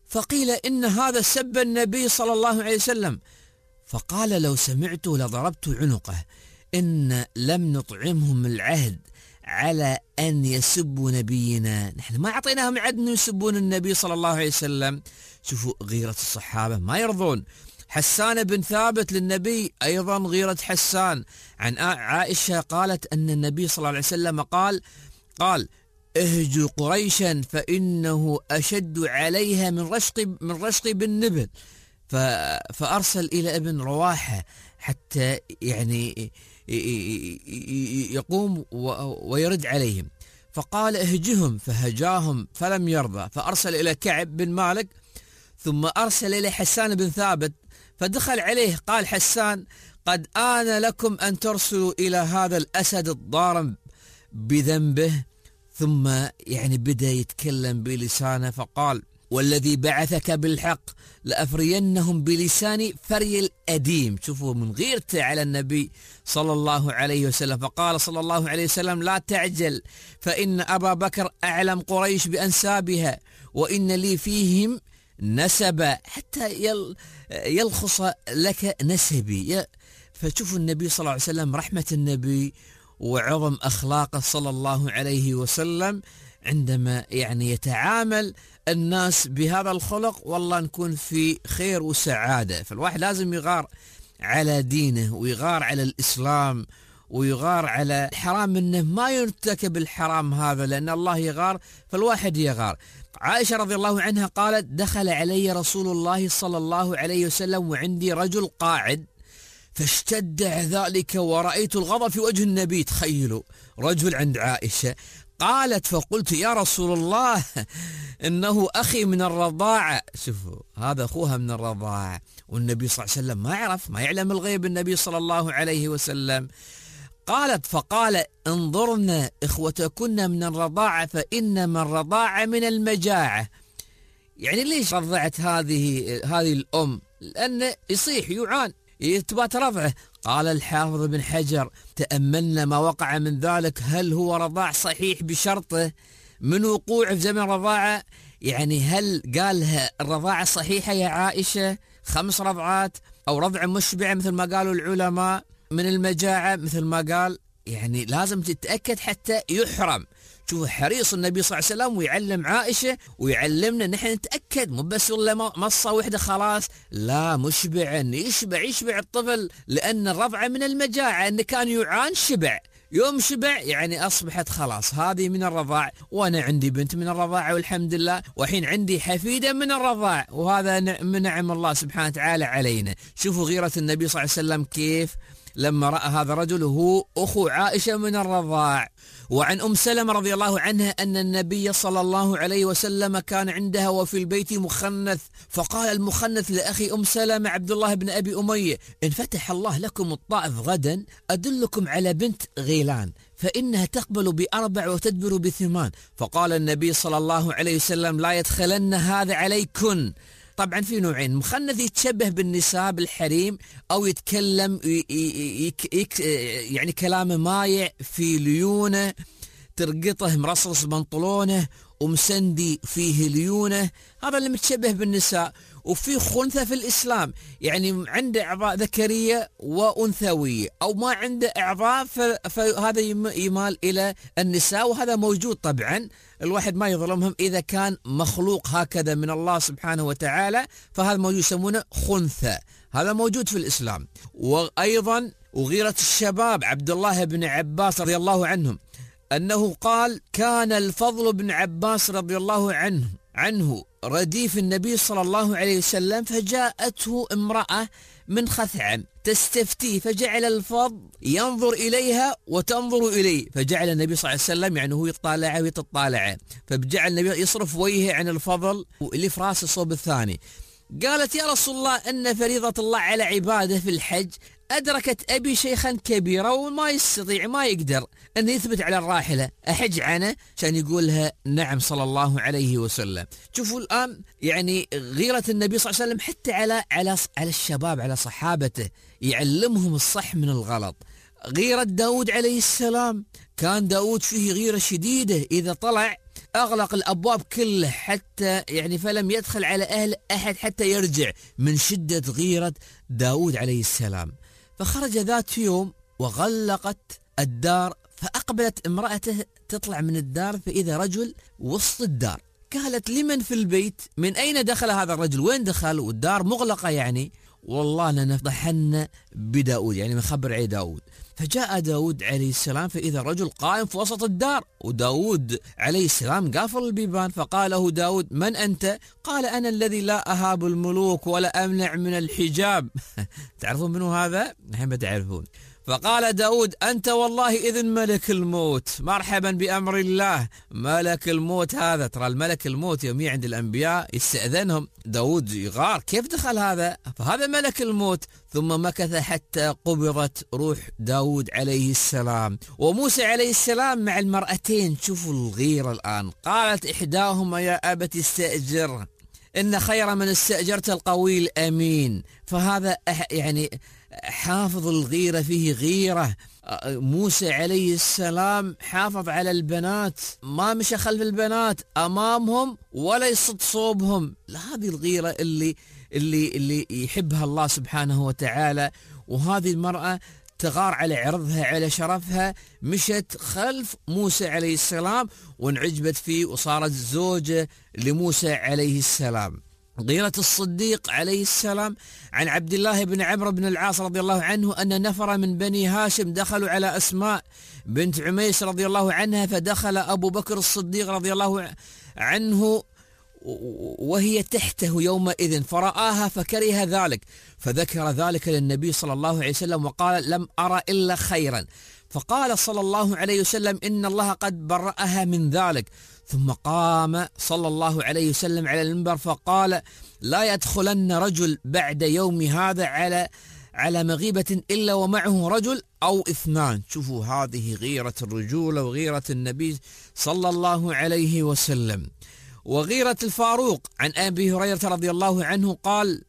فقيل إن هذا سب النبي صلى الله عليه وسلم، فقال لو سمعته لضربت عنقه، إن لم نطعمهم العهد على أن يسبوا نبينا، نحن ما أعطيناهم عهد أن يسبون النبي صلى الله عليه وسلم. شوفوا غيرة الصحابة ما يرضون. حسان بن ثابت للنبي أيضا غيرة حسان. عن عائشة قالت أن النبي صلى الله عليه وسلم قال اهجوا قريشا فإنه أشد عليها من رشق بالنبل، فأرسل إلى ابن رواحة حتى يعني يقوم ويرد عليهم، فقال اهجهم، فهجاهم فلم يرضى، فأرسل إلى كعب بن مالك، ثم أرسل إلى حسان بن ثابت، فدخل عليه قال حسان قد آن لكم أن ترسلوا إلى هذا الأسد الضارب بذنبه. ثم يعني بدأ يتكلم بلسانه فقال والذي بعثك بالحق لأفرينهم بلساني فري الأديم. شوفوا من غيرته على النبي صلى الله عليه وسلم. فقال صلى الله عليه وسلم لا تعجل فإن أبا بكر أعلم قريش بأنسابها وإن لي فيهم نسبا حتى يلخص لك نسبي. فشوفوا النبي صلى الله عليه وسلم رحمة النبي وعظم أخلاقه صلى الله عليه وسلم عندما يعني يتعامل الناس بهذا الخلق، والله نكون في خير وسعادة. فالواحد لازم يغار على دينه ويغار على الإسلام ويغار على الحرام، انه ما يرتكب الحرام هذا لأن الله يغار، فالواحد يغار. عائشة رضي الله عنها قالت دخل علي رسول الله صلى الله عليه وسلم وعندي رجل قاعد فاشتد ذلك ورأيت الغضب في وجه النبي. تخيلوا رجل عند عائشة. قالت فقلت يا رسول الله إنه أخي من الرضاعة. شوفوا هذا أخوها من الرضاعة، والنبي صلى الله عليه وسلم ما يعرف، ما يعلم الغيب النبي صلى الله عليه وسلم. قالت فقال انظرنا إخوتكن من الرضاعة فإنما الرضاعة من المجاعة. يعني ليش رضعت هذه الأم؟ لأنه يصيح يعان يتبات رضعه. قال الحافظ بن حجر تأملنا ما وقع من ذلك، هل هو رضاع صحيح بشرطه من وقوع في زمن رضاعة؟ يعني هل قالها الرضاعة صحيحة يا عائشة 5 رضعات أو رضع مشبع مثل ما قالوا العلماء من المجاعة مثل ما قال؟ يعني لازم تتأكد حتى يحرم. شوف حريص النبي صلى الله عليه وسلم ويعلم عائشة ويعلمنا نحن نتأكد، مو بس ولا مصة واحدة خلاص، لا مشبعا يشبع الطفل، لأن الرضعة من المجاعة، أن كان يعان شبع، يوم شبع يعني أصبحت خلاص هذه من الرضاع. وأنا عندي بنت من الرضاعة والحمد لله، وحين عندي حفيدة من الرضاع، وهذا من نعم الله سبحانه وتعالى علينا. شوفوا غيرة النبي صلى الله عليه وسلم كيف لما رأى هذا الرجل وهو أخو عائشة من الرضاع. وعن أم سلمة رضي الله عنها أن النبي صلى الله عليه وسلم كان عندها وفي البيت مخنث، فقال المخنث لأخي أم سلمة عبد الله بن أبي أمية إن فتح الله لكم الطائف غدا أدلكم على بنت غيلان فإنها تقبل ب4 وتدبر ب8. فقال النبي صلى الله عليه وسلم لا يدخلن هذا عليكن. طبعا في نوعين، مخنث يتشبه بالنساء بالحريم أو يتكلم يعني كلام مايع في ليونه، ترقطه مرصص بنطلونه ومسندي فيه ليونه، هذا اللي متشبه بالنساء. وفي خنثى في الإسلام يعني عنده أعضاء ذكرية وأنثوية أو ما عنده أعضاء، فهذا يمال إلى النساء، وهذا موجود طبعا، الواحد ما يظلمهم إذا كان مخلوق هكذا من الله سبحانه وتعالى، فهذا موجود يسمونه خنثى، هذا موجود في الإسلام. وأيضا وغيرة الشباب عبد الله بن عباس رضي الله عنهم أنه قال كان الفضل بن عباس رضي الله عنه رديف النبي صلى الله عليه وسلم، فجاءته امرأة من خثعم تستفتي، فجعل الفضل ينظر إليها وتنظر إليه، فجعل النبي صلى الله عليه وسلم يعني هو يطالعه ويتطالعه، فجعل النبي يصرف وجهه عن الفضل واللي في راسه صوب الثاني. قالت يا رسول الله أن فريضة الله على عباده في الحج أدركت أبي شيخا كبيرا وما يستطيع ما يقدر أن يثبت على الراحلة، أحج عنه؟ كان يقولها نعم صلى الله عليه وسلم. شوفوا الآن يعني غيرة النبي صلى الله عليه وسلم حتى على الشباب، على صحابته، يعلمهم الصح من الغلط. غيرة داود عليه السلام، كان داود فيه غيرة شديدة، إذا طلع أغلق الأبواب كلها حتى يعني فلم يدخل على أهل أحد حتى يرجع من شدة غيرة داود عليه السلام. فخرج ذات يوم وغلقت الدار، فأقبلت امرأته تطلع من الدار فإذا رجل وسط الدار. قالت لمن في البيت؟ من أين دخل هذا الرجل؟ وين دخل والدار مغلقة يعني؟ والله لنفضحن بداود، يعني مخبر عليه داود. فجاء داود عليه السلام فإذا رجل قائم في وسط الدار، وداود عليه السلام قافل البيبان. فقال له داود: من أنت؟ قال: أنا الذي لا أهاب الملوك ولا أمنع من الحجاب. تعرفون منو هذا؟ نحن بتعرفون. فقال داود: أنت والله إذن ملك الموت، مرحبا بأمر الله. ملك الموت هذا، ترى الملك الموت يومي عند الأنبياء يستأذنهم. داود يغار كيف دخل هذا؟ فهذا ملك الموت. ثم مكث حتى قبضت روح داود عليه السلام. وموسى عليه السلام مع المرأتين، شوفوا الغيرة الآن. قالت إحداهما: يا أبت استأجره إن خير من استأجرت القوي الأمين. فهذا يعني حافظ الغيرة، فيه غيرة. موسى عليه السلام حافظ على البنات، ما مشى خلف البنات أمامهم ولا يصد صوبهم. هذه الغيرة اللي يحبها الله سبحانه وتعالى. وهذه المرأة تغار على عرضها على شرفها، مشت خلف موسى عليه السلام وانعجبت فيه وصارت زوجة لموسى عليه السلام. غيرة الصديق عليه السلام عن عبد الله بن عمرو بن العاص رضي الله عنه أن نفر من بني هاشم دخلوا على أسماء بنت عميس رضي الله عنها، فدخل أبو بكر الصديق رضي الله عنه وهي تحته يومئذ فرآها فكره ذلك، فذكر ذلك للنبي صلى الله عليه وسلم وقال: لم أرى إلا خيرا. فقال صلى الله عليه وسلم: إن الله قد برأها من ذلك. ثم قام صلى الله عليه وسلم على المنبر فقال: لا يدخلن رجل بعد يوم هذا على مغيبة إلا ومعه رجل أو اثنان. شوفوا هذه غيرة الرجولة وغيرة النبي صلى الله عليه وسلم. وغيرة الفاروق عن أبي هريرة رضي الله عنه قال: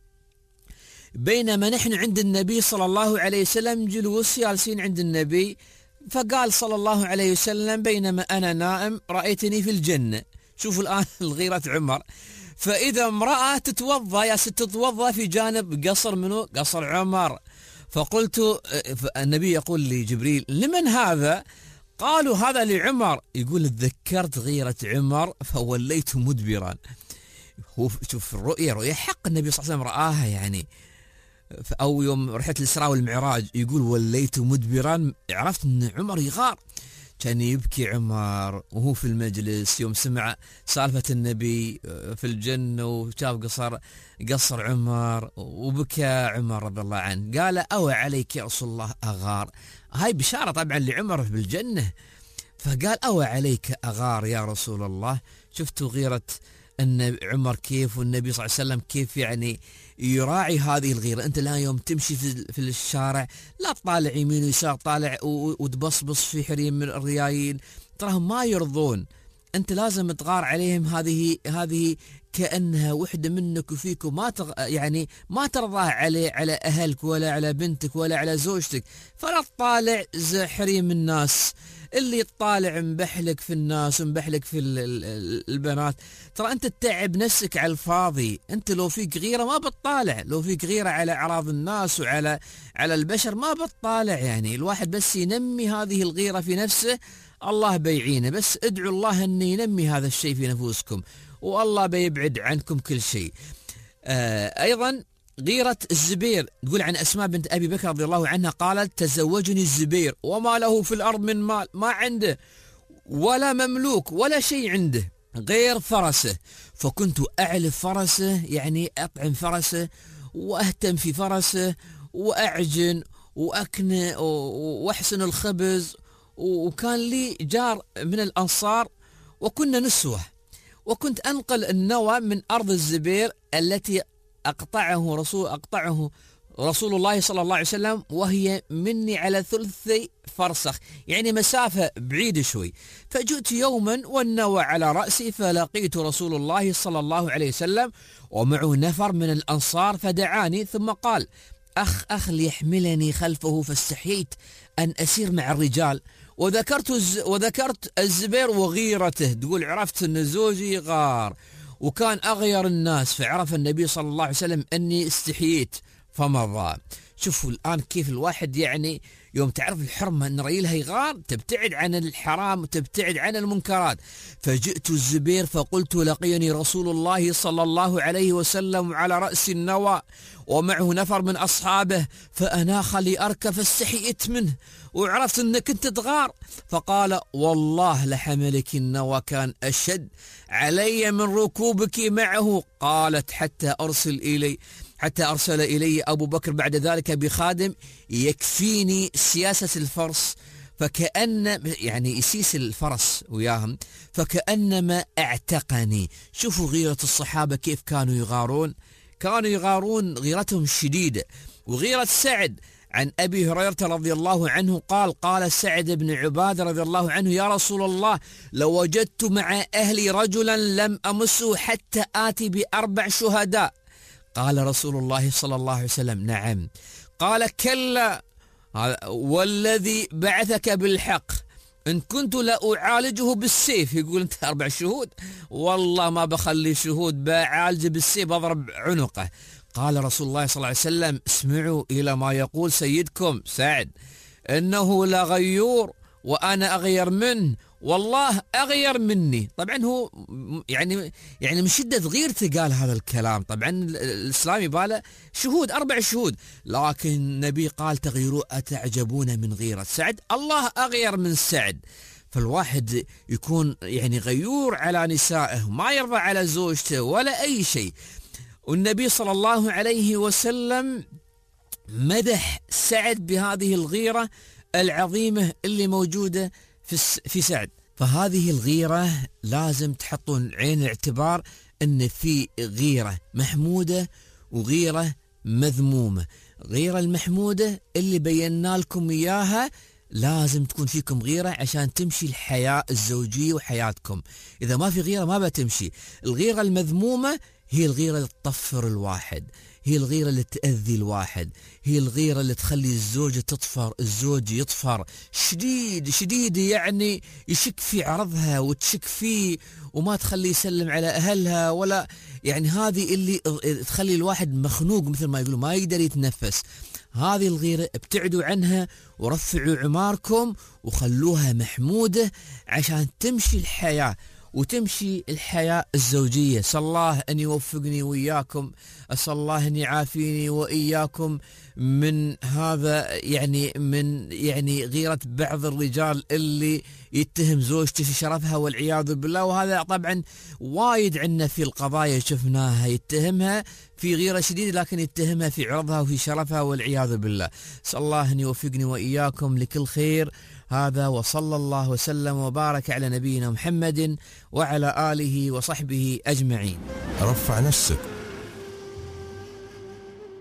بينما نحن عند النبي صلى الله عليه وسلم جلوس جالسين عند النبي، فقال صلى الله عليه وسلم: بينما أنا نائم رأيتني في الجنة. شوفوا الآن الغيرة عمر. فإذا امرأة تتوضأ يا ست تتوضأ في جانب قصر منه قصر عمر. فقلت النبي يقول لي جبريل: لمن هذا؟ قالوا: هذا لعمر. يقول: تذكرت غيرة عمر فوليت مدبرا. هو شوف رؤية حق النبي صلى الله عليه وسلم رآها يعني. أو يوم رحلة الإسراء والمعراج يقول: وليت مدبرا. عرفت أن عمر يغار، كان يبكي عمر وهو في المجلس يوم سمع سالفة النبي في الجنة وشاف قصر عمر، وبكى عمر رضي الله عنه. قال: أو عليك يا رسول الله أغار. هاي بشارة طبعا لعمر بالجنة. فقال: أو عليك أغار يا رسول الله. شفتوا غيرة أن عمر كيف، والنبي صلى الله عليه وسلم كيف يعني يراعي هذه الغيرة. أنت الآن يوم تمشي في الشارع لا تطالع يمين ويسار، طالع وتبصبص في حريم من الريايين، تراهم ما يرضون. أنت لازم تغار عليهم. هذه كأنها وحدة منك وفيك، وما يعني ما ترضاها على أهلك ولا على بنتك ولا على زوجتك. فلا تطالع حريم الناس. اللي يطالع مبحلك في الناس ومبحلك في البنات، ترى أنت تتعب نفسك على الفاضي. أنت لو فيك غيرة ما بتطالع، لو فيك غيرة على أعراض الناس وعلى البشر ما بتطالع. يعني الواحد بس ينمي هذه الغيرة في نفسه، الله بيعينه. بس ادعوا الله أن ينمي هذا الشيء في نفوسكم، والله بيبعد عنكم كل شيء. أيضا غيرة الزبير، تقول عن أسماء بنت أبي بكر رضي الله عنها قالت: تزوجني الزبير وما له في الأرض من مال، ما عنده ولا مملوك ولا شيء عنده غير فرسه، فكنت أعلف فرسه، يعني أطعم فرسه وأهتم في فرسه وأعجن وأكنى وأحسن الخبز. وكان لي جار من الأنصار وكنا نسوة، وكنت أنقل النوى من أرض الزبير التي أقطعه رسول الله صلى الله عليه وسلم، وهي مني على ثلثي فرسخ، يعني مسافة بعيدة شوي. فجئت يوما والنوى على رأسي، فلقيت رسول الله صلى الله عليه وسلم ومعه نفر من الأنصار، فدعاني ثم قال: أخ ليحملني خلفه، فاستحييت أن أسير مع الرجال وذكرت الزبير وغيرته، تقول عرفت أن زوجي غار وكان أغير الناس، فعرف النبي صلى الله عليه وسلم أني استحييت فمضى. شوفوا الآن كيف الواحد يعني يوم تعرف الحرمة أن ريلها يغار تبتعد عن الحرام وتبتعد عن المنكرات. فجئت الزبير فقلت لقيني رسول الله صلى الله عليه وسلم على رأس النوى ومعه نفر من أصحابه، فأناخ لي أركب فاستحييت منه وعرفت أنك أنت تغار، فقال والله لحملك النوى كان أشد علي من ركوبك معه. قالت حتى أرسل إلي أبو بكر بعد ذلك بخادم يكفيني سياسة الفرس، فكأن يعني يسيس الفرس وياهم فكأنما اعتقني. شوفوا غيرة الصحابة كيف كانوا يغارون غيرتهم شديدة. وغيرة سعد عن أبي هريرة رضي الله عنه قال سعد بن عبادة رضي الله عنه يا رسول الله لو وجدت مع أهلي رجلا لم أمسه حتى آتي ب4 شهداء. قال رسول الله صلى الله عليه وسلم نعم. قال كلا والذي بعثك بالحق إن كنت لأعالجه بالسيف. يقول أنت 4 شهود؟ والله ما بخلي شهود، بعالجه بالسيف أضرب عنقه. قال رسول الله صلى الله عليه وسلم اسمعوا إلى ما يقول سيدكم سعد إنه لغيور وأنا أغير منه والله أغير مني. طبعا هو يعني من شدة غيرته قال هذا الكلام. طبعا الإسلام يباله شهود 4 شهود، لكن النبي قال تغيروا أتعجبون من غيرة سعد؟ الله أغير من سعد. فالواحد يكون يعني غيور على نسائه، ما يرضى على زوجته ولا أي شيء. والنبي صلى الله عليه وسلم مدح سعد بهذه الغيرة العظيمة اللي موجودة في سعد. فهذه الغيرة لازم تحطون عين الاعتبار ان في غيرة محمودة وغيرة مذمومة. غيرة المحمودة اللي بينا لكم اياها لازم تكون فيكم غيرة عشان تمشي الحياة الزوجية وحياتكم. اذا ما في غيرة ما بتمشي. الغيرة المذمومة هي الغيرة اللي تطفر الواحد، هي الغيرة اللي تأذي الواحد، هي الغيرة اللي تخلي الزوجة تطفر، الزوج يطفر شديد يعني يشك في عرضها وتشك فيه وما تخلي يسلم على أهلها ولا يعني هذه اللي تخلي الواحد مخنوق مثل ما يقولوا ما يقدر يتنفس. هذه الغيرة ابتعدوا عنها ورفعوا عماركم وخلوها محمودة عشان تمشي الحياة وتمشي الحياة الزوجية. أسأل الله أن يوفقني وإياكم، أسأل الله أن يعافيني وإياكم من هذا يعني غيرة بعض الرجال اللي يتهم زوجته في شرفها والعياذ بالله. وهذا طبعا وايد عنا في القضايا شفناها، يتهمها في غيرة شديدة لكن يتهمها في عرضها وفي شرفها والعياذ بالله. أسأل الله أن يوفقني وإياكم لكل خير. هذا وصلى الله وسلم وبارك على نبينا محمد وعلى آله وصحبه أجمعين. رفع نفسك